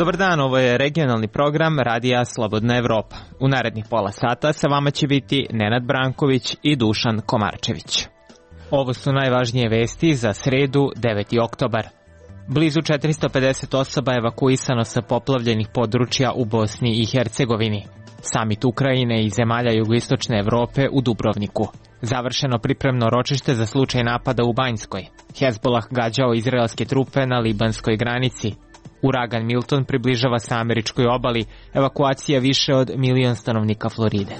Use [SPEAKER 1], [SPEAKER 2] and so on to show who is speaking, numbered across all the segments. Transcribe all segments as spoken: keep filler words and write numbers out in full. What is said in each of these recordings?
[SPEAKER 1] Dobar dan, ovo je regionalni program Radija Slobodna Evropa. U narednih pola sata sa vama će biti Nenad Branković i Dušan Komarčević. Ovo su najvažnije vesti za sredu, deveti oktobar. Blizu četiristo pedeset osoba evakuisano sa poplavljenih područja u Bosni i Hercegovini. Samit Ukrajine i zemalja jugoistočne Evrope u Dubrovniku. Završeno pripremno ročište za slučaj napada u Banjskoj. Hezbolah gađao izraelske trupe na libanskoj granici. Uragan Milton približava se američkoj obali, evakuacija više od milion stanovnika Floride.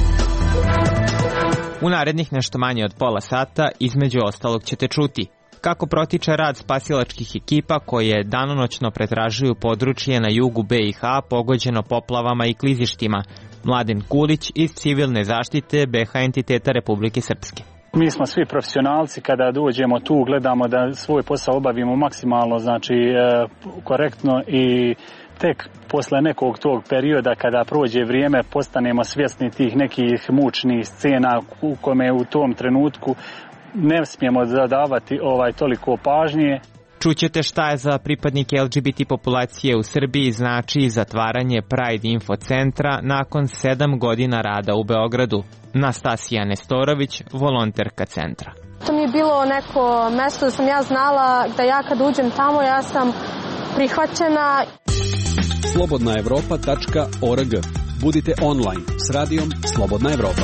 [SPEAKER 1] U narednih nešto manje od pola sata, između ostalog ćete čuti kako protiče rad spasilačkih ekipa koje danonoćno pretražuju područje na jugu B i H pogođeno poplavama i klizištima. Mladen Kulić iz civilne zaštite B H entiteta Republike Srpske.
[SPEAKER 2] Mi smo svi profesionalci, kada dođemo tu gledamo da svoj posao obavimo maksimalno, znači e, korektno i tek posle nekog tog perioda kada prođe vrijeme postanemo svjesni tih nekih mučnih scena u kome u tom trenutku ne smijemo zadavati ovaj toliko pažnje.
[SPEAKER 1] Čućete šta je za pripadnike L G B T populacije u Srbiji znači zatvaranje Pride Info centra nakon sedam godina rada u Beogradu. Nastasija Nestorović, volonterka centra.
[SPEAKER 3] To mi je bilo neko mesto da sam ja znala da ja kad uđem tamo ja sam prihvaćena.
[SPEAKER 4] slobodna evropa tačka org. Budite online s radijom Slobodna Evropa.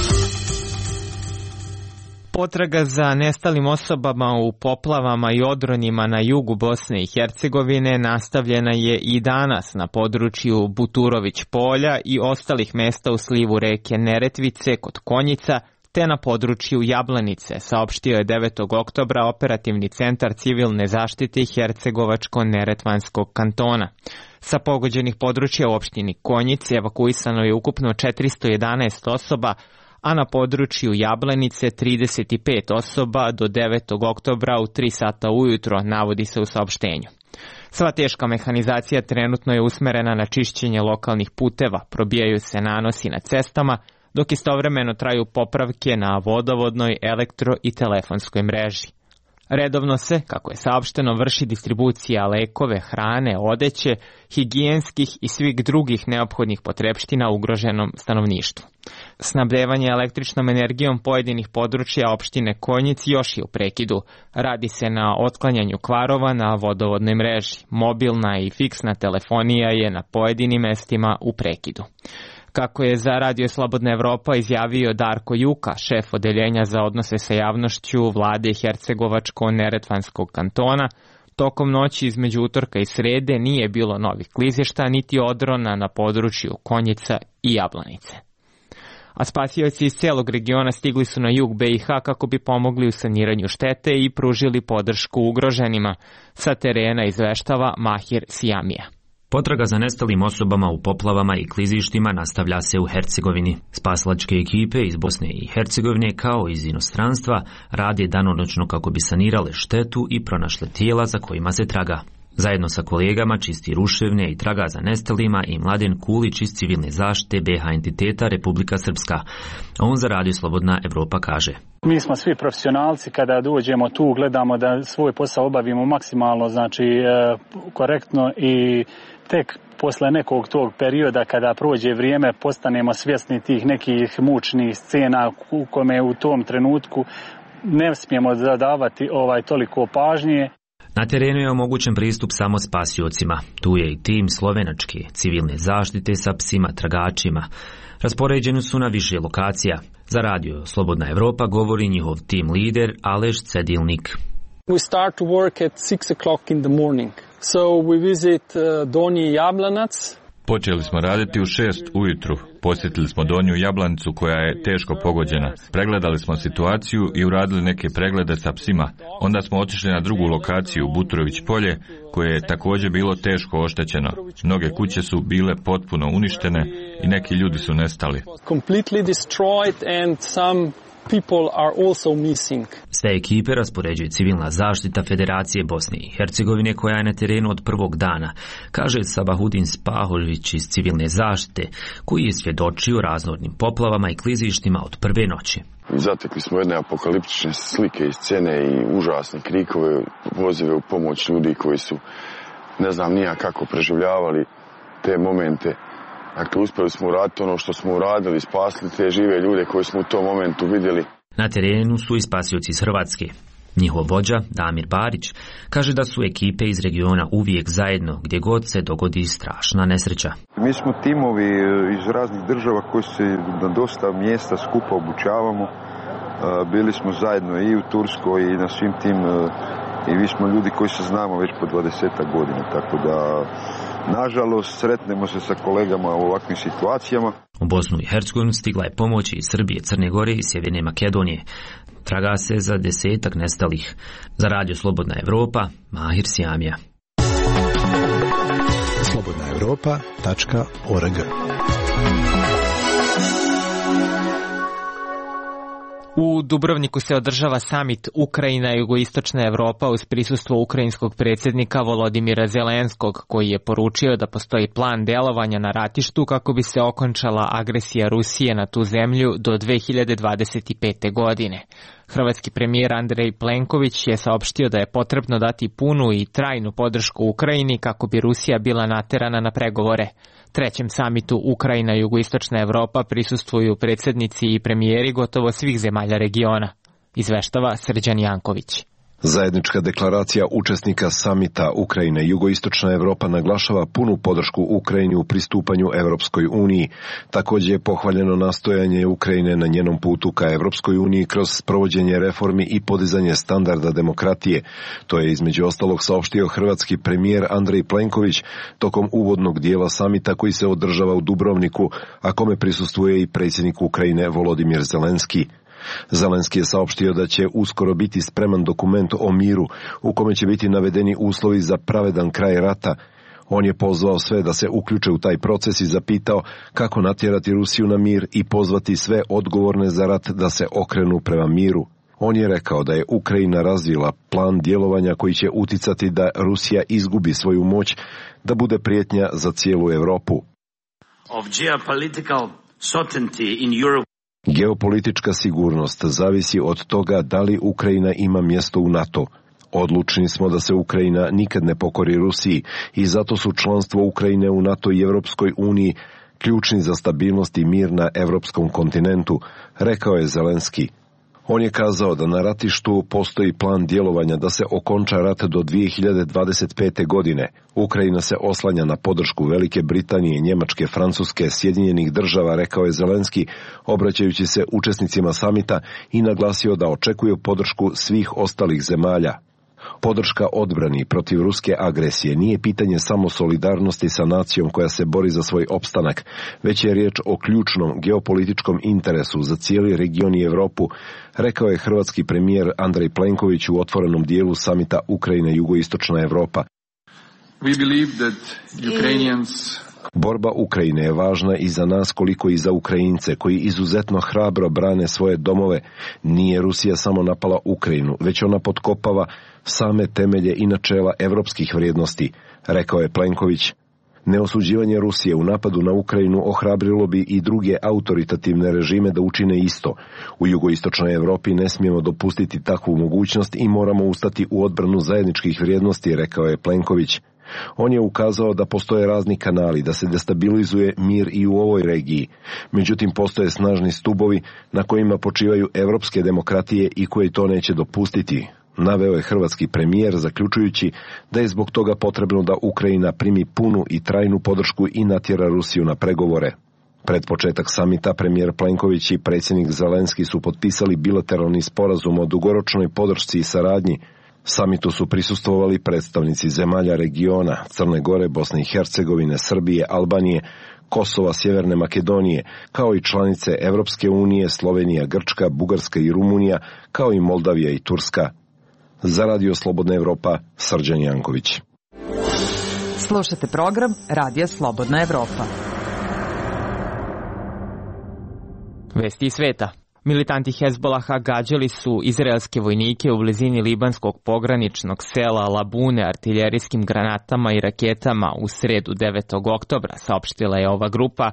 [SPEAKER 1] Potraga za nestalim osobama u poplavama i odronima na jugu Bosne i Hercegovine nastavljena je i danas na području Buturović polja i ostalih mesta u slivu reke Neretvice kod Konjica, te na području Jablanice, saopštio je devetog oktobra operativni centar civilne zaštite Hercegovačko-Neretvanskog kantona. Sa pogođenih područja u opštini Konjic evakuisano je ukupno četiristo jedanaest osoba, a na području Jablanice trideset pet osoba do devetog oktobra u tri sata ujutro, navodi se u saopštenju. Sva teška mehanizacija trenutno je usmerena na čišćenje lokalnih puteva, probijaju se nanosi na cestama, dok istovremeno traju popravke na vodovodnoj, elektro i telefonskoj mreži. Redovno se, kako je saopšteno, vrši distribucija lekove, hrane, odeće, higijenskih i svih drugih neophodnih potrepština ugroženom stanovništvu. Snabdevanje električnom energijom pojedinih područja opštine Konjic još je u prekidu. Radi se na otklanjanju kvarova na vodovodnoj mreži. Mobilna i fiksna telefonija je na pojedinim mestima u prekidu. Kako je za Radio Slobodna Evropa izjavio Darko Juka, šef odeljenja za odnose sa javnošću vlade Hercegovačko-Neretvanskog kantona, tokom noći između utorka i srede nije bilo novih klizišta niti odrona na području Konjica i Jablanice. A spasioci iz celog regiona stigli su na jug B i H kako bi pomogli u saniranju štete i pružili podršku ugroženima. Sa terena izveštava Mahir Sijamija.
[SPEAKER 5] Potraga za nestalim osobama u poplavama i klizištima nastavlja se u Hercegovini. Spasilačke ekipe iz Bosne i Hercegovine kao iz inostranstva rade danonoćno kako bi sanirale štetu i pronašle tijela za kojima se traga. Zajedno sa kolegama čisti ruševne i traga za nestalima i Mladen Kulić iz civilne zaštite B H entiteta Republika Srpska. On za Radio Slobodna Evropa kaže:
[SPEAKER 2] Mi smo svi profesionalci, kada dođemo tu gledamo da svoj posao obavimo maksimalno, znači e, korektno i tek posle nekog tog perioda kada prođe vrijeme postanemo svjesni tih nekih mučnih scena u kome u tom trenutku ne smijemo zadavati ovaj toliko pažnje.
[SPEAKER 5] Na terenu je omogućen pristup samo spasiocima. Tu je i tim slovenačke civilne zaštite sa psima tragačima. Raspoređeni su na više lokacija. Za Radio Slobodna Evropa govori njihov tim lider Aleš Cedilnik.
[SPEAKER 6] We start to work at six o'clock in the morning. So we visit uh, Donji Jablanac.
[SPEAKER 7] Počeli smo raditi u šest ujutru. Posjetili smo Donju Jablanicu koja je teško pogođena. Pregledali smo situaciju i uradili neke preglede sa psima. Onda smo otišli na drugu lokaciju, Buturović polje, koje je također bilo teško oštećeno. Mnoge kuće su bile potpuno uništene i neki ljudi su nestali.
[SPEAKER 6] Completely destroyed and some people are also missing.
[SPEAKER 5] Sve ekipe raspoređuje civilna zaštita Federacije Bosne i Hercegovine koja je na terenu od prvog dana, kaže Sabahudin Spahović iz civilne zaštite, koji je svjedočio raznornim poplavama i klizištima od prve noći.
[SPEAKER 8] Zatekli smo jedne apokaliptične slike i scene i užasne krikove, pozive u pomoć ljudi koji su ne znam nija kako preživljavali te momente. Dakle, uspjeli smo uraditi ono što smo uradili, spasili te žive ljude koji smo u tom momentu vidjeli.
[SPEAKER 5] Na terenu su i spasioci iz Hrvatske. Njihov vođa, Damir Barić, kaže da su ekipe iz regiona uvijek zajedno gdje god se dogodi strašna nesreća.
[SPEAKER 9] Mi smo timovi iz raznih država koji se na dosta mjesta skupa obučavamo. Bili smo zajedno i u Turskoj i na svim tim, i vi smo ljudi koji se znamo već po dvadesetak godina, tako da nažalost sretnemo se sa kolegama u ovakvim situacijama.
[SPEAKER 5] U Bosnu i Hercegovinu stigla je pomoć iz Srbije, Crne Gore i Sjeverne Makedonije. Traga se za desetak nestalih. Za Radio Slobodna Evropa, Mahir Sjamija.
[SPEAKER 10] slobodna evropa tačka org.
[SPEAKER 1] U Dubrovniku se održava samit Ukrajina i jugoistočna Evropa uz prisustvo ukrajinskog predsjednika Volodimira Zelenskog, koji je poručio da postoji plan djelovanja na ratištu kako bi se okončala agresija Rusije na tu zemlju do dve hiljade dvadeset pete. godine. Hrvatski premijer Andrej Plenković je saopštio da je potrebno dati punu i trajnu podršku Ukrajini kako bi Rusija bila naterana na pregovore. Trećem samitu Ukrajina i jugoistočna Evropa prisustvuju predsjednici i premijeri gotovo svih zemalja regiona, izveštava Srđan Janković.
[SPEAKER 10] Zajednička deklaracija učesnika samita Ukrajina i jugoistočna Evropa naglašava punu podršku Ukrajini u pristupanju Evropskoj uniji. Također je pohvaljeno nastojanje Ukrajine na njenom putu ka Evropskoj uniji kroz provođenje reformi i podizanje standarda demokratije. To je između ostalog saopštio hrvatski premijer Andrej Plenković tokom uvodnog dijela samita koji se održava u Dubrovniku, a kome prisustvuje i predsjednik Ukrajine Volodimir Zelenski. Zelenski je saopštio da će uskoro biti spreman dokument o miru u kome će biti navedeni uslovi za pravedan kraj rata. On je pozvao sve da se uključe u taj proces i zapitao kako natjerati Rusiju na mir i pozvati sve odgovorne za rat da se okrenu prema miru. On je rekao da je Ukrajina razvila plan djelovanja koji će uticati da Rusija izgubi svoju moć, da bude prijetnja za cijelu Europu.
[SPEAKER 11] Of geopolitical certainty in Europe.
[SPEAKER 10] Geopolitička sigurnost zavisi od toga da li Ukrajina ima mjesto u NATO. Odlučni smo da se Ukrajina nikad ne pokori Rusiji i zato su članstvo Ukrajine u NATO i Europskoj uniji ključni za stabilnost i mir na europskom kontinentu, rekao je Zelenski. On je kazao da na ratištu postoji plan djelovanja da se okonča rat do dvije hiljade dvadeset pete. godine. Ukrajina se oslanja na podršku Velike Britanije, Njemačke, Francuske, Sjedinjenih država, rekao je Zelenski, obraćajući se učesnicima samita i naglasio da očekuju podršku svih ostalih zemalja. Podrška odbrani protiv ruske agresije nije pitanje samo solidarnosti sa nacijom koja se bori za svoj opstanak, već je riječ o ključnom geopolitičkom interesu za cijeli region i Europu, rekao je hrvatski premijer Andrej Plenković u otvorenom dijelu samita Ukrajina i jugoistočna Evropa.
[SPEAKER 12] We believe that Ukrainians
[SPEAKER 10] Borba Ukrajine je važna i za nas koliko i za Ukrajince, koji izuzetno hrabro brane svoje domove. Nije Rusija samo napala Ukrajinu, već ona potkopava same temelje i načela evropskih vrijednosti, rekao je Plenković. Neosuđivanje Rusije u napadu na Ukrajinu ohrabrilo bi i druge autoritativne režime da učine isto. U jugoistočnoj Europi ne smijemo dopustiti takvu mogućnost i moramo ustati u odbranu zajedničkih vrijednosti, rekao je Plenković. On je ukazao da postoje razni kanali da se destabilizuje mir i u ovoj regiji. Međutim, postoje snažni stubovi na kojima počivaju evropske demokratije i koji to neće dopustiti, naveo je hrvatski premijer, zaključujući da je zbog toga potrebno da Ukrajina primi punu i trajnu podršku i natjera Rusiju na pregovore. Pred početak samita premijer Plenković i predsjednik Zelenski su potpisali bilateralni sporazum o dugoročnoj podršci i saradnji. Samitu su prisustvovali predstavnici zemalja regiona, Crne Gore, Bosne i Hercegovine, Srbije, Albanije, Kosova, Sjeverne Makedonije, kao i članice Evropske unije, Slovenija, Grčka, Bugarska i Rumunija, kao i Moldavija i Turska. Za Radio Slobodna Evropa, Srđan Janković.
[SPEAKER 13] Slušate program Radija Slobodna Evropa.
[SPEAKER 1] Vesti iz sveta. Militanti Hezbolaha gađali su izraelske vojnike u blizini libanskog pograničnog sela Labune artiljerijskim granatama i raketama u sredu devetog oktobra, saopštila je ova grupa,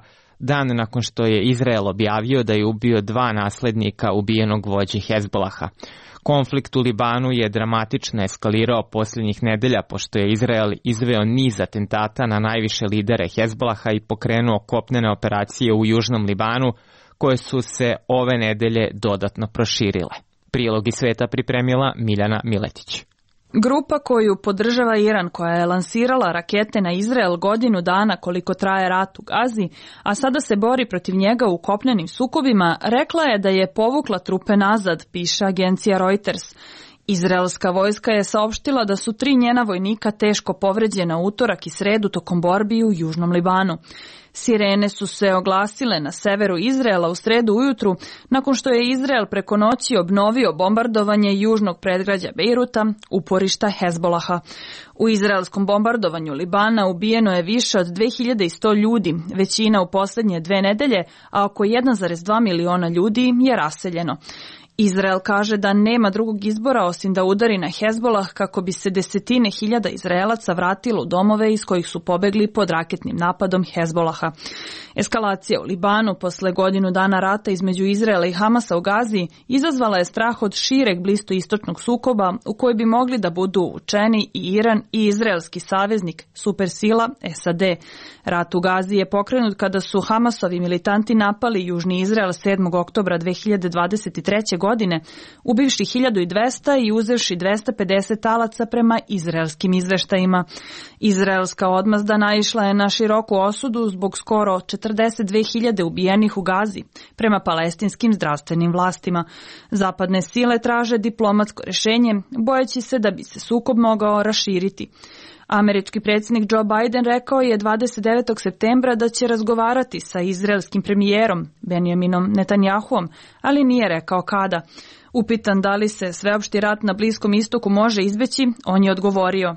[SPEAKER 1] dan nakon što je Izrael objavio da je ubio dva naslednika ubijenog vođe Hezbolaha. Konflikt u Libanu je dramatično eskalirao posljednjih nedelja pošto je Izrael izveo niz atentata na najviše lidere Hezbolaha i pokrenuo kopnene operacije u južnom Libanu koje su se ove nedelje dodatno proširile. Prilog iz sveta pripremila Miljana Miletić.
[SPEAKER 14] Grupa koju podržava Iran, koja je lansirala rakete na Izrael godinu dana koliko traje rat u Gazi, a sada se bori protiv njega u kopnenim sukobima, rekla je da je povukla trupe nazad, piše agencija Reuters. Izraelska vojska je saopštila da su tri njena vojnika teško povređena utorak i sredu tokom borbi u južnom Libanu. Sirene su se oglasile na severu Izraela u sredu ujutru nakon što je Izrael preko noći obnovio bombardovanje južnog predgrađa Bejruta, uporišta Hezbolaha. U izraelskom bombardovanju Libana ubijeno je više od dve hiljade sto ljudi, većina u posljednje dve nedelje, a oko jedan zarez dva miliona ljudi je raseljeno. Izrael kaže da nema drugog izbora osim da udari na Hezbolah kako bi se desetine hiljada Izraelaca vratilo u domove iz kojih su pobegli pod raketnim napadom Hezbolaha. Eskalacija u Libanu posle godinu dana rata između Izraela i Hamasa u Gazi izazvala je strah od šireg bliskoistočnog sukoba u koji bi mogli da budu uvučeni i Iran i izraelski saveznik supersila S A D. Rat u Gazi je pokrenut kada su Hamasovi militanti napali južni Izrael sedmog oktobra dve hiljade dvadeset treće godine, ubivši hiljadu dvesta i uzevši dvesta pedeset talaca prema izraelskim izveštajima. Izraelska odmazda naišla je na široku osudu zbog skoro četrdeset dve hiljade ubijenih u Gazi, prema palestinskim zdravstvenim vlastima. Zapadne sile traže diplomatsko rješenje, bojeći se da bi se sukob mogao raširiti. Američki predsjednik Joe Biden rekao je dvadeset devetog septembra da će razgovarati sa izraelskim premijerom Benjaminom Netanjahuom, ali nije rekao kada. Upitan da li se sveopšti rat na Bliskom istoku može izbeći, on je odgovorio: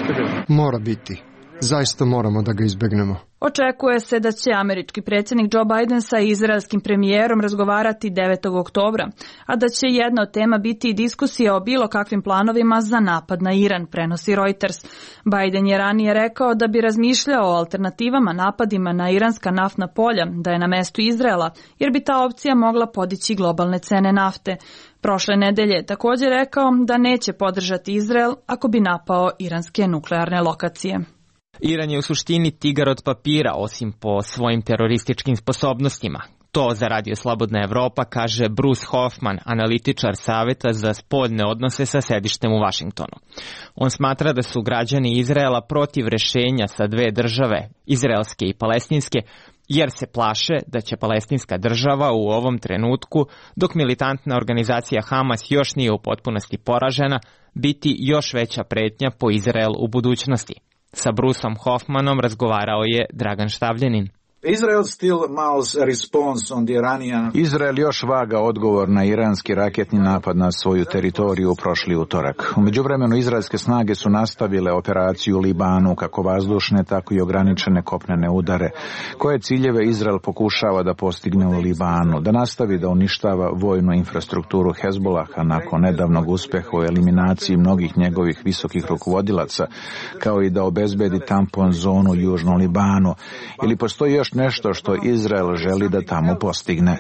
[SPEAKER 15] Mora biti. Zaista moramo da ga izbegnemo.
[SPEAKER 14] Očekuje se da će američki predsjednik Joe Biden sa izraelskim premijerom razgovarati devetog oktobra, a da će jedna od tema biti i diskusija o bilo kakvim planovima za napad na Iran, prenosi Reuters. Biden je ranije rekao da bi razmišljao o alternativama napadima na iranska naftna polja, da je na mestu Izraela, jer bi ta opcija mogla podići globalne cene nafte. Prošle nedelje je također rekao da neće podržati Izrael ako bi napao iranske nuklearne lokacije.
[SPEAKER 1] Iran je u suštini tigar od papira, osim po svojim terorističkim sposobnostima. To za Radio Slobodna Evropa kaže Bruce Hoffman, analitičar Saveta za spoljne odnose sa sedištem u Vašingtonu. On smatra da su građani Izraela protiv rešenja sa dve države, izraelske i palestinske, jer se plaše da će palestinska država u ovom trenutku, dok militantna organizacija Hamas još nije u potpunosti poražena, biti još veća pretnja po Izrael u budućnosti. Sa Bruceom Hoffmanom razgovarao je Dragan Štavljanin.
[SPEAKER 16] Israel still mouths a response on the Iranian... Izrael još vaga odgovor na iranski raketni napad na svoju teritoriju prošli utorak. U međuvremenu izraelske snage su nastavile operaciju u Libanu, kako vazdušne, tako i ograničene kopnene udare, koje ciljeve Izrael pokušava da postigne u Libanu, da nastavi da uništava vojnu infrastrukturu Hezbolaha nakon nedavnog uspeha u eliminaciji mnogih njegovih visokih rukovodilaca, kao i da obezbedi tampon zonu u južnom Libanu. Ili postoji još nešto što Izrael želi da tamo postigne.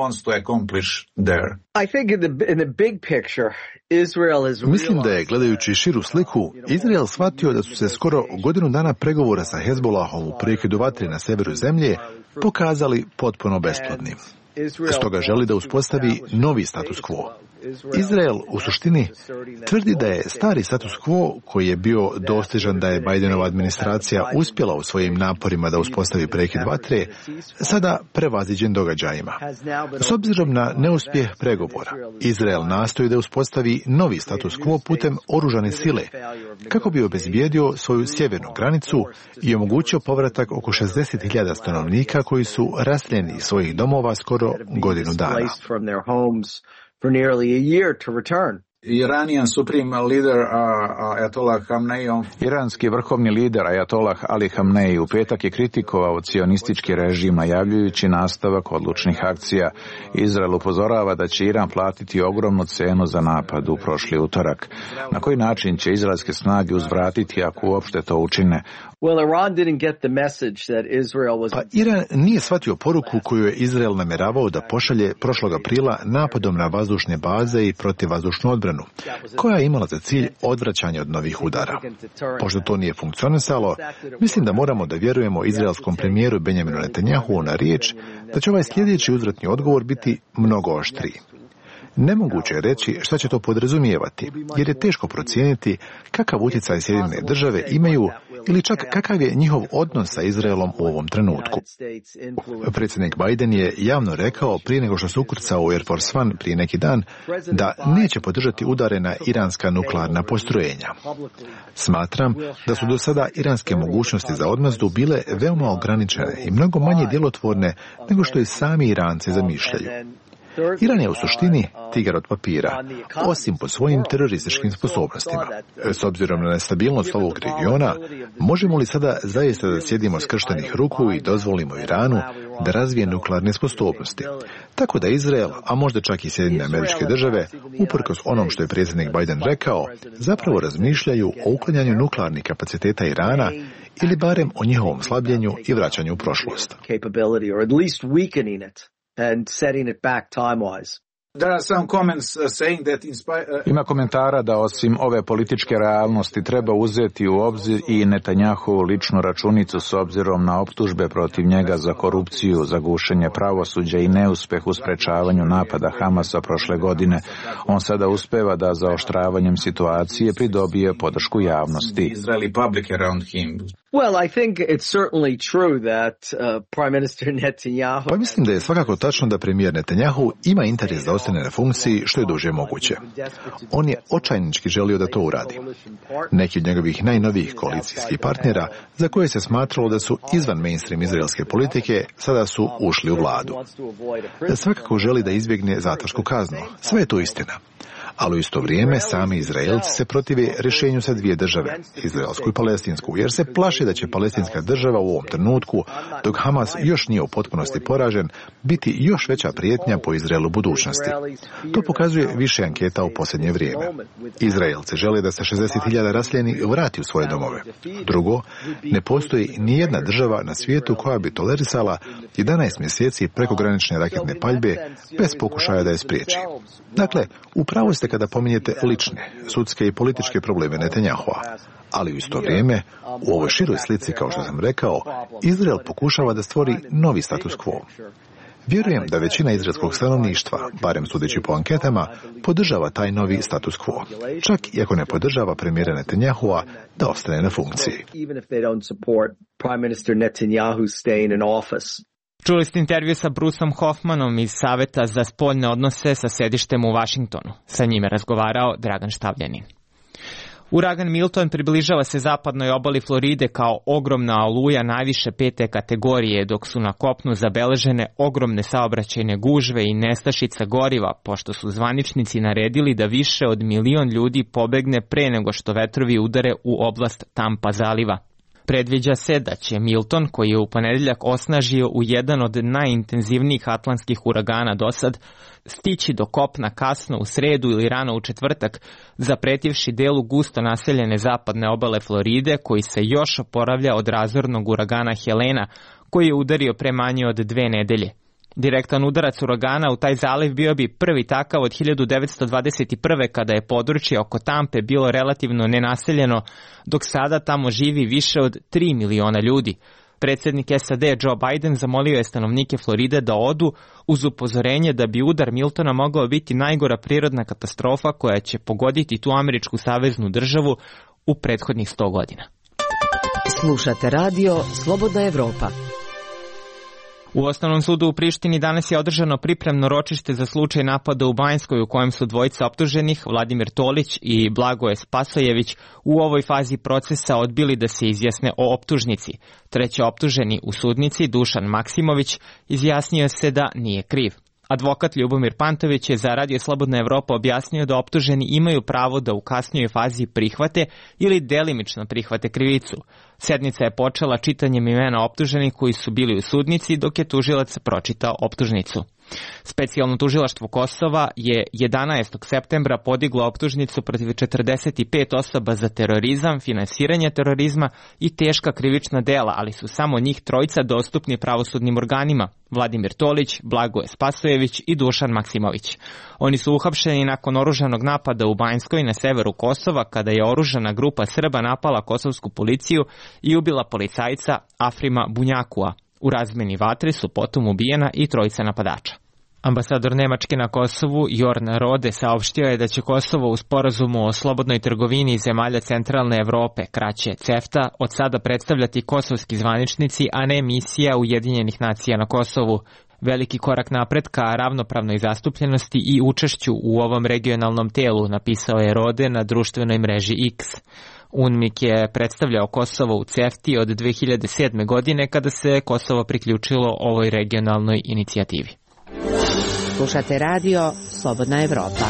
[SPEAKER 17] Mislim da je, gledajući širu sliku, Izrael shvatio da su se skoro godinu dana pregovora sa Hezbolahom u prekidu vatre na severu zemlje pokazali potpuno besplodnim. Stoga želi da uspostavi novi status quo. Izrael u suštini tvrdi da je stari status quo, koji je bio dostižan da je Bidenova administracija uspjela u svojim naporima da uspostavi prekid vatre, sada prevaziđen događajima. S obzirom na neuspjeh pregovora, Izrael nastoji da uspostavi novi status quo putem oružane sile, kako bi obezbijedio svoju sjevernu granicu i omogućio povratak oko šezdeset hiljada stanovnika koji su raseljeni iz svojih domova skoro godinu dana.
[SPEAKER 18] For nearly a year to return. Iranian supreme leader uh, Ayatollah Khamenei.
[SPEAKER 16] Iranski vrhovni lider Ayatollah Ali Khamenei u petak je kritikovao cionistički režim najavljujući nastavak odlučnih akcija. Izrael upozorava da će Iran platiti ogromnu cenu za napad u prošli utorak. Na koji način će izraelske snage uzvratiti ako uopšte to učine?
[SPEAKER 17] Pa Iran nije shvatio poruku koju je Izrael namjeravao da pošalje prošlog aprila napadom na vazdušne baze i protivvazdušnu odbranu, koja je imala za cilj odvraćanje od novih udara. Pošto to nije funkcionisalo, mislim da moramo da vjerujemo izraelskom premijeru Benjaminu Netanjahu na riječ da će ovaj sljedeći uzvratni odgovor biti mnogo oštriji. Nemoguće je reći šta će to podrazumijevati, jer je teško procijeniti kakav utjecaj Sjedinjene države imaju ili čak kakav je njihov odnos sa Izraelom u ovom trenutku. Predsjednik Biden je javno rekao prije nego što se ukrcao u Air Force One prije neki dan da neće podržati udare na iranska nuklearna postrojenja. Smatram da su do sada iranske mogućnosti za odmazdu bile veoma ograničene i mnogo manje djelotvorne nego što i sami Iranci zamišljaju. Iran je u suštini tigar od papira, osim po svojim terorističkim sposobnostima. S obzirom na nestabilnost ovog regiona, možemo li sada zaista da sjedimo skrštenih ruku i dozvolimo Iranu da razvije nuklearne sposobnosti? Tako da Izrael, a možda čak i Sjedinjene Američke Države, uprkos onom što je predsjednik Biden rekao, zapravo razmišljaju o uklanjanju nuklearnih kapaciteta Irana ili barem o njihovom slabljenju i vraćanju u prošlost.
[SPEAKER 19] And setting it back time-wise.
[SPEAKER 16] Ima komentara da osim ove političke realnosti treba uzeti u obzir i Netanjahovu ličnu računicu s obzirom na optužbe protiv njega za korupciju, za gušenje pravosuđa i neuspeh u sprečavanju napada Hamasa prošle godine. On sada uspeva da zaoštravanjem situacije pridobije podršku javnosti.
[SPEAKER 19] Well, I think it's certainly true that uh, Prime Minister Netanyahu...
[SPEAKER 17] Pa mislim da je svakako tačno da premijer Netanjahu ima interes da ostane na funkciji što je duže moguće. On je očajnički želio da to uradi. Neki od njegovih najnovijih koalicijskih partnera, za koje se smatralo da su izvan mainstream izraelske politike, sada su ušli u vladu. Svakako želi da izbjegne zatvorsku kaznu. Sve je to istina. Ali u isto vrijeme sami Izraelci se protive rješenju sa dvije države, izraelsku i palestinsku, jer se plaše da će palestinska država u ovom trenutku, dok Hamas još nije u potpunosti poražen, biti još veća prijetnja po Izraelu budućnosti. To pokazuje više anketa u posljednje vrijeme. Izraelci žele da se šezdeset hiljada raseljenih vrati u svoje domove. Drugo, ne postoji ni jedna država na svijetu koja bi tolerisala jedanaest mjeseci prekogranične raketne paljbe bez pokušaja da je spriječi. Dakle, upravo ste kada pominjete lične, sudske i političke probleme Netanjahua, ali u isto vrijeme, u ovoj široj slici, kao što sam rekao, Izrael pokušava da stvori novi status quo. Vjerujem da većina izraelskog stanovništva, barem sudeći po anketama, podržava taj novi status quo, čak i ako ne podržava premijera Netanjahua da ostane na funkciji.
[SPEAKER 1] Čuli ste intervju sa Bruceom Hoffmanom iz Saveta za spoljne odnose sa sedištem u Vašingtonu. Sa njime razgovarao Dragan Štavljanin. Uragan Milton približava se zapadnoj obali Floride kao ogromna oluja najviše pete kategorije, dok su na kopnu zabeležene ogromne saobraćajne gužve i nestašica goriva, pošto su zvaničnici naredili da više od milion ljudi pobegne pre nego što vetrovi udare u oblast Tampa zaliva. Predviđa se da će Milton, koji je u ponedjeljak osnažio u jedan od najintenzivnijih atlantskih uragana dosad, stići do kopna kasno u sredu ili rano u četvrtak, zapretivši delu gusto naseljene zapadne obale Floride, koji se još oporavlja od razornog uragana Helena, koji je udario pre manje od dve nedelje. Direktan udarac uragana u taj zaliv bio bi prvi takav od hiljadu devetsto dvadeset prve. kada je područje oko Tampe bilo relativno nenaseljeno, dok sada tamo živi više od tri miliona ljudi. Predsjednik S A D Joe Biden zamolio je stanovnike Floride da odu uz upozorenje da bi udar Miltona mogao biti najgora prirodna katastrofa koja će pogoditi tu američku saveznu državu u prethodnih sto godina.
[SPEAKER 13] Slušate radio Slobodna Evropa.
[SPEAKER 1] U Osnovnom sudu u Prištini danas je održano pripremno ročište za slučaj napada u Banjskoj u kojem su dvojica optuženih, Vladimir Tolić i Blagoje Spasojević, u ovoj fazi procesa odbili da se izjasne o optužnici. Treći optuženi u sudnici, Dušan Maksimović, izjasnio se da nije kriv. Advokat Ljubomir Pantović je za Radio Slobodna Evropa objasnio da optuženi imaju pravo da u kasnijoj fazi prihvate ili delimično prihvate krivicu. Sednica je počela čitanjem imena optuženih koji su bili u sudnici dok je tužilac pročitao optužnicu. Specijalno tužilaštvo Kosova je jedanaestog septembra podiglo optužnicu protiv četrdeset pet osoba za terorizam, finansiranje terorizma i teška krivična dela, ali su samo njih trojica dostupni pravosudnim organima: Vladimir Tolić, Blagoje Spasojević i Dušan Maksimović. Oni su uhapšeni nakon oružanog napada u Banjskoj na severu Kosova, kada je oružana grupa Srba napala kosovsku policiju i ubila policajca Afrima Bunjakua. U razmeni vatre su potom ubijena i trojica napadača. Ambasador Nemačke na Kosovu Jorn Rode saopštio je da će Kosovo u sporazumu o slobodnoj trgovini zemalja centralne Evrope, kraće CEFTA, od sada predstavljati kosovski zvaničnici, a ne misija Ujedinjenih nacija na Kosovu. Veliki korak napred ka ravnopravnoj zastupljenosti i učešću u ovom regionalnom telu, napisao je Rode na društvenoj mreži X. UNMIK je predstavljao Kosovo u CEFTI od dve hiljade sedme. godine kada se Kosovo priključilo ovoj regionalnoj inicijativi.
[SPEAKER 13] Slušate radio Slobodna Evropa.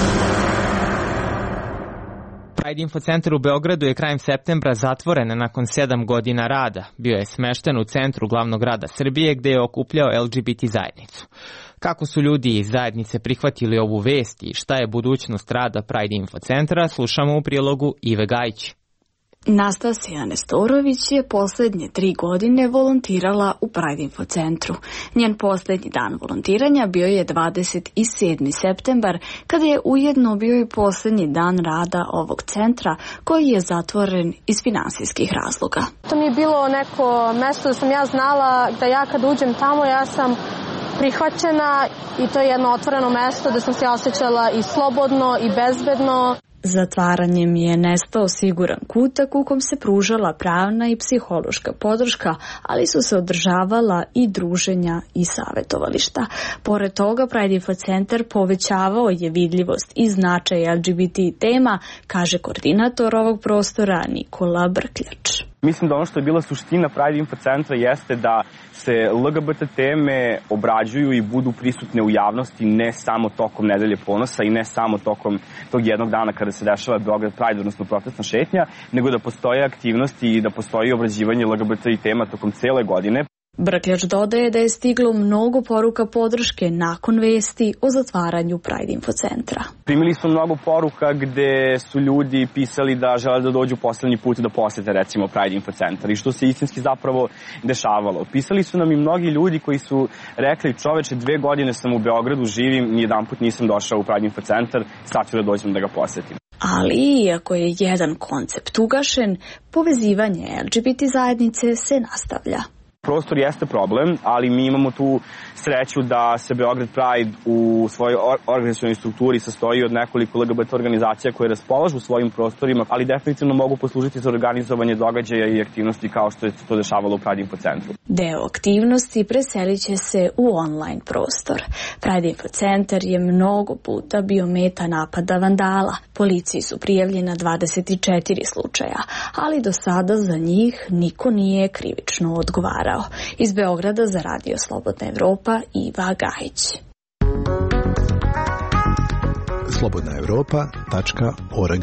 [SPEAKER 1] Pride Info Centar u Beogradu je krajem septembra zatvoren nakon sedam godina rada. Bio je smešten u centru glavnog grada Srbije gde je okupljao L G B T zajednicu. Kako su ljudi iz zajednice prihvatili ovu vest i šta je budućnost rada Pride Info Centra, slušamo u prilogu Ive Gajić.
[SPEAKER 20] Nastasija Nestorović je posljednje tri godine volontirala u Pride Info Centru. Njen posljednji dan volontiranja bio je dvadeset sedmi septembar, kada je ujedno bio i posljednji dan rada ovog centra, koji je zatvoren iz finansijskih razloga.
[SPEAKER 3] To mi je bilo neko mesto da sam ja znala da ja kad uđem tamo ja sam prihvaćena i to je jedno otvoreno mesto da sam se osjećala i slobodno i bezbedno.
[SPEAKER 20] Zatvaranjem je nestao siguran kutak u kom se pružala pravna i psihološka podrška, ali su se održavala i druženja i savjetovališta. Pored toga, Pride Info Centar povećavao je vidljivost i značaj L G B T tema, kaže koordinator ovog prostora Nikola Brkljač.
[SPEAKER 21] Mislim da ono što je bila suština Pride Info Centra jeste da se L G B T teme obrađuju i budu prisutne u javnosti ne samo tokom Nedelje ponosa i ne samo tokom tog jednog dana kada se dešava Beograd Pride, odnosno protestna šetnja, nego da postoje aktivnosti i da postoji obrađivanje L G B T tema tokom cele godine.
[SPEAKER 20] Brkljač dodaje da je stiglo mnogo poruka podrške nakon vesti o zatvaranju Pride Info Centra.
[SPEAKER 21] Primili smo mnogo poruka gde su ljudi pisali da žele da dođu poslednji put da posete recimo Pride Info Centar i što se istinski zapravo dešavalo. Pisali su nam i mnogi ljudi koji su rekli: čoveče, dve godine sam u Beogradu, živim, nijedan put nisam došao u Pride Info Centar, sad ću da dođem da ga posetim.
[SPEAKER 20] Ali, iako je jedan koncept ugašen, povezivanje L G B T zajednice se nastavlja.
[SPEAKER 21] Prostor jeste problem, ali mi imamo tu sreću da se Beograd Pride u svojoj organizacionoj strukturi sastoji od nekoliko L G B T organizacija koje raspolažu svojim prostorima, ali definitivno mogu poslužiti za organizovanje događaja i aktivnosti kao što je to dešavalo u Pride Info Centru.
[SPEAKER 20] Deo aktivnosti preselit će se u online prostor. Pride Info Centar je mnogo puta bio meta napada vandala. Policiji su prijavljena dvadeset četiri slučaja, ali do sada za njih niko nije krivično odgovarao. Iz Beograda za Radio Slobodna Evropa, Iva Gajić.
[SPEAKER 17] slobodna evropa tačka org.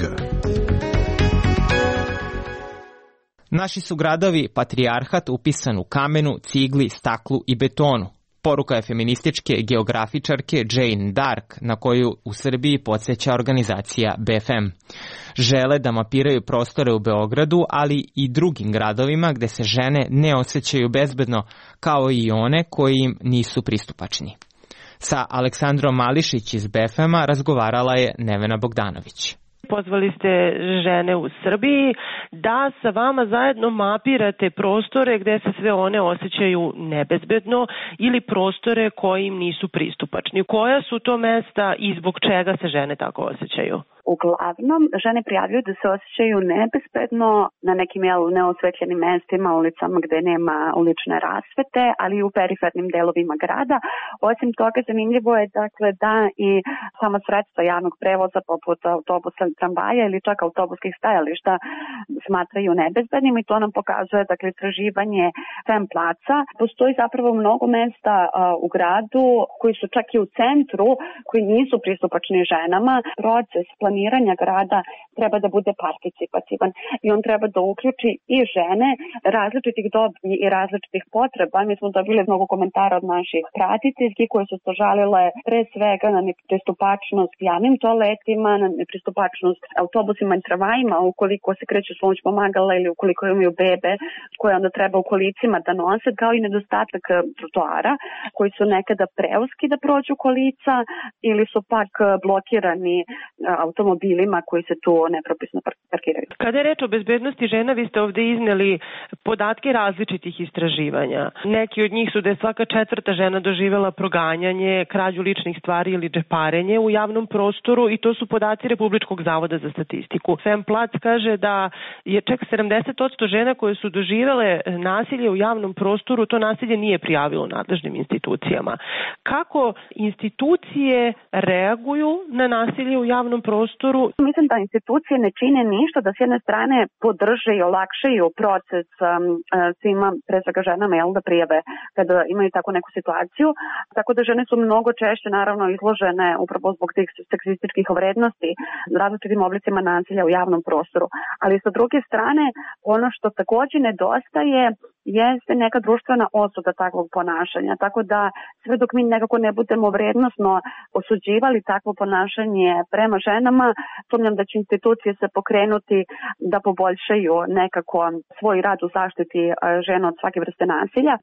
[SPEAKER 1] Naši su gradovi patrijarhat upisan u kamenu, cigli, staklu i betonu. Poruka je feminističke geografičarke Jane Dark, na koju u Srbiji podsjeća organizacija B F M. Žele da mapiraju prostore u Beogradu, ali i drugim gradovima gde se žene ne osjećaju bezbedno, kao i one koji im nisu pristupačni. Sa Aleksandrom Mališić iz B F M-a razgovarala je Nevena Bogdanović.
[SPEAKER 22] Pozvali ste žene u Srbiji da sa vama zajedno mapirate prostore gde se sve one osjećaju nebezbedno ili prostore koji im nisu pristupačni. Koja su to mesta i zbog čega se žene tako osjećaju?
[SPEAKER 2] Uglavnom, žene prijavljuju da se osjećaju nebezbedno na nekim jel, neosvetljenim mestima, ulicama gde nema ulične rasvete, ali i u perifernim delovima grada. Osim toga, zanimljivo je dakle, da i sama sredstva javnog prevoza poput autobusa, tramvaja ili čak autobuskih stajališta smatraju nebezbednim i to nam pokazuje dakle, istraživanje Fem placa. Postoji zapravo mnogo mesta a, u gradu koji su čak i u centru, koji nisu pristupačni ženama. Proces planiranja grada treba da bude participativan i on treba da uključi i žene različitih dobi i različitih potreba. Mi smo dobili mnogo komentara od naših pratiteljki koje su se žalile pre svega na nepristupačnost javnim toaletima, na nepristupačnost autobusima i tramvajima ukoliko se kreću s pomoć pomagala ili ukoliko imaju bebe koje onda treba u kolicima da nose, kao i nedostatak trotoara koji su nekada preuski da prođu kolica ili su pak blokirani automobilima koji se tu nepropisno parkiraju.
[SPEAKER 22] Kada je reč o bezbednosti žena, vi ste ovde izneli podatke različitih istraživanja. Neki od njih su da je svaka četvrta žena doživela proganjanje, krađu ličnih stvari ili džeparenje u javnom prostoru i to su podaci Republičkog zavoda za statistiku. Fem Plac kaže da je čak sedamdeset posto žena koje su doživele nasilje u javnom prostoru, to nasilje nije prijavilo nadležnim institucijama. Kako institucije reaguju na nasilje u javnom prostoru?
[SPEAKER 2] Mislim da institucije ne čine ništa da s jedne strane podrže i olakšaju proces um, svima, pre svega ženama, jel, da prijave kada imaju tako neku situaciju. Tako da žene su mnogo češće naravno izložene upravo zbog tih seksističkih vrednosti različitim oblicima nasilja u javnom prostoru. Ali sa druge strane, ono što takođe nedostaje jeste neka društvena osuda takvog ponašanja. Tako da sve dok mi nekako ne budemo vrednosno osuđivali takvo ponašanje prema ženama, sumnjam da će institucije se pokrenuti da poboljšaju nekako svoj rad u zaštiti žena od svake vrste nasilja.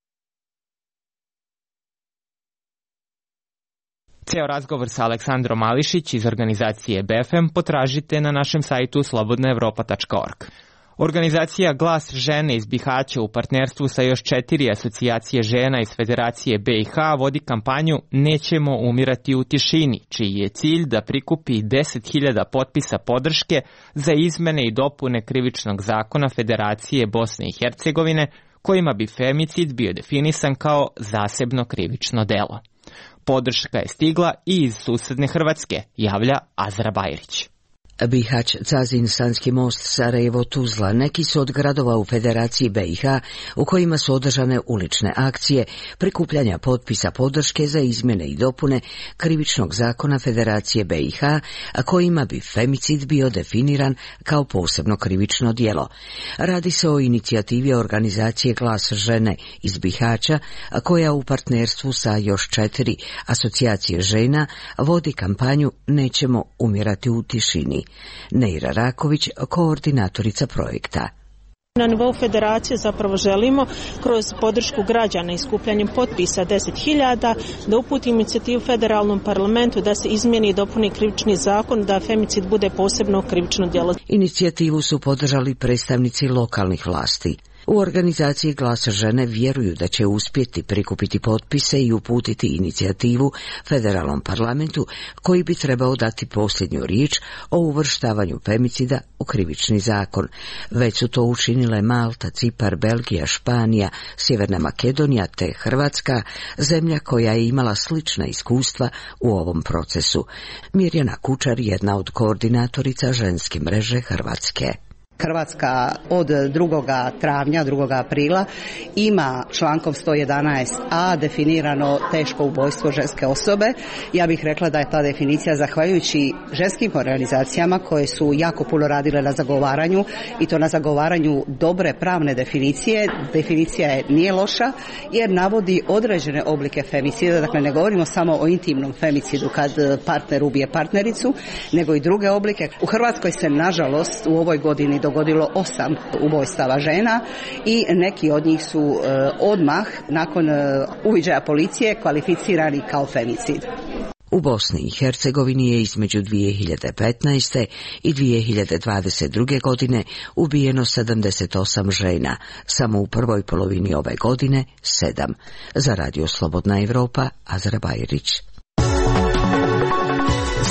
[SPEAKER 1] Ceo razgovor sa Aleksandrom Mališić iz organizacije B F M potražite na našem sajtu slobodna evropa tačka org. Organizacija Glas žene iz Bihaća u partnerstvu sa još četiri asocijacije žena iz Federacije B i H vodi kampanju Nećemo umirati u tišini, čiji je cilj da prikupi deset hiljada potpisa podrške za izmene i dopune krivičnog zakona Federacije Bosne i Hercegovine, kojima bi femicid bio definisan kao zasebno krivično delo. Podrška je stigla i iz susedne Hrvatske, javlja Azra Bajrić.
[SPEAKER 4] Bihać, Cazin, Sanski most, Sarajevo, Tuzla, neki su od gradova u Federaciji B i H u kojima su održane ulične akcije prikupljanja potpisa podrške za izmjene i dopune krivičnog zakona Federacije B i H, a kojima bi femicid bio definiran kao posebno krivično djelo. Radi se o inicijativi organizacije Glas žene iz Bihaća, koja u partnerstvu sa još četiri asocijacije žena vodi kampanju Nećemo umirati u tišini. Neira Raković, koordinatorica projekta.
[SPEAKER 23] Na nivou federacije zapravo želimo kroz podršku građana i skupljanjem potpisa deset hiljada da uputi inicijativu federalnom parlamentu da se izmijeni i dopuni krivični zakon da femicid bude posebno krivično djelo.
[SPEAKER 4] Inicijativu su podržali predstavnici lokalnih vlasti. U organizaciji Glas žene vjeruju da će uspjeti prikupiti potpise i uputiti inicijativu federalnom parlamentu koji bi trebao dati posljednju riječ o uvrštavanju femicida u krivični zakon. Već su to učinile Malta, Cipar, Belgija, Španija, Sjeverna Makedonija te Hrvatska, zemlja koja je imala slična iskustva u ovom procesu. Mirjana Kučar, jedna od koordinatorica ženske mreže Hrvatske.
[SPEAKER 24] Hrvatska od drugog travnja, drugog aprila ima člankom sto jedanaest a definirano teško ubojstvo ženske osobe. Ja bih rekla da je ta definicija zahvaljujući ženskim organizacijama koje su jako puno radile na zagovaranju i to na zagovaranju dobre pravne definicije. Definicija je nije loša jer navodi određene oblike femicida, dakle ne govorimo samo o intimnom femicidu kad partner ubije partnericu, nego i druge oblike. U Hrvatskoj se nažalost u ovoj godini dogodilo osam ubojstava žena i neki od njih su e, odmah nakon e, uviđaja policije kvalificirani kao femicid.
[SPEAKER 4] U Bosni i Hercegovini je između dvije hiljade petnaeste. i dvije hiljade dvadeset druge. godine ubijeno sedamdeset osam žena, samo u prvoj polovini ove godine sedam. Za Radio Slobodna Evropa, Azra Bajrić.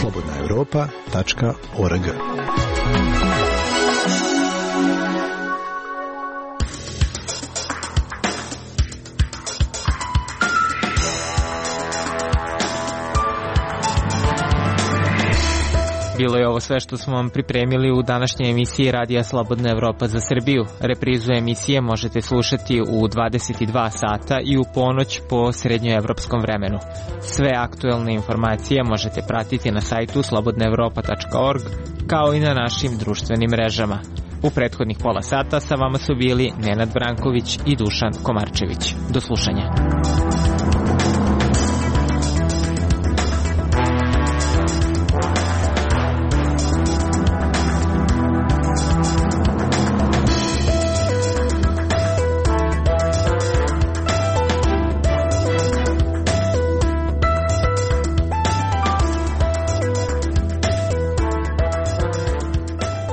[SPEAKER 17] slobodna europa tačka org.
[SPEAKER 1] Bilo je ovo sve što smo vam pripremili u današnjoj emisiji Radija Slobodna Evropa za Srbiju. Reprizu emisije možete slušati u dvadeset dva sata i u ponoć po srednjoevropskom vremenu. Sve aktuelne informacije možete pratiti na sajtu slobodna europa tačka org kao i na našim društvenim mrežama. U prethodnih pola sata sa vama su bili Nenad Branković i Dušan Komarčević. Do slušanja.